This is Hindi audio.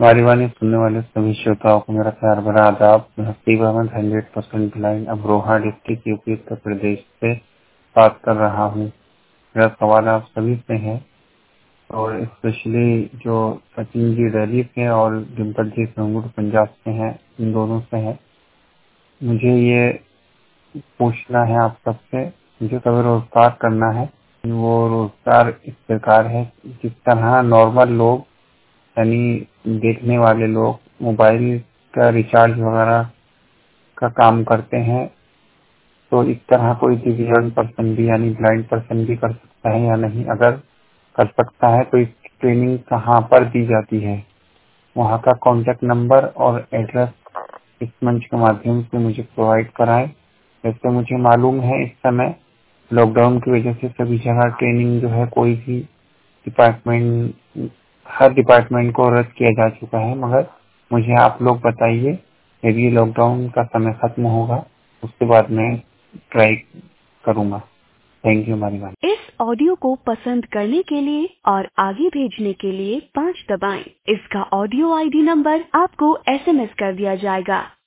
हमारी वाणी सुनने वाले सभी श्रोताओं को मेरा प्यार भरा आदाब। मैं Haseeb Ahmad 100% blind Amroha district UP Uttar Pradesh से बात कर रहा हूँ। मेरा सवाल आप सभी से है और स्पेशली जो सचिन जी दिल्ली से और डिम्पल जी संगूर पंजाब से हैं, इन दोनों से है। मुझे ये पूछना है आप सबसे, मुझे कभी रोजगार करना है। वो रोजगार इस प्रकार है, जिस तरह नॉर्मल लोग यानी देखने वाले लोग मोबाइल का रिचार्ज वगैरह का काम करते हैं, तो इस तरह कोई दिव्यांग पर्सन भी यानी ब्लाइंड पर्सन भी कर सकता है या नहीं? अगर कर सकता है तो इसकी ट्रेनिंग कहाँ पर दी जाती है? वहाँ का कॉन्टेक्ट नंबर और एड्रेस इस मंच के माध्यम से मुझे प्रोवाइड कराएं। जैसे मुझे मालूम है इस समय लॉकडाउन की वजह से सभी जगह ट्रेनिंग जो है कोई भी डिपार्टमेंट, हर डिपार्टमेंट को रद्द किया जा चुका है, मगर मुझे आप लोग बताइए जब ये लॉकडाउन का समय खत्म होगा उसके बाद मैं ट्राई करूंगा। थैंक यू हमारी बात। इस ऑडियो को पसंद करने के लिए और आगे भेजने के लिए 5 दबाएं। इसका ऑडियो आईडी नंबर आपको SMS कर दिया जाएगा।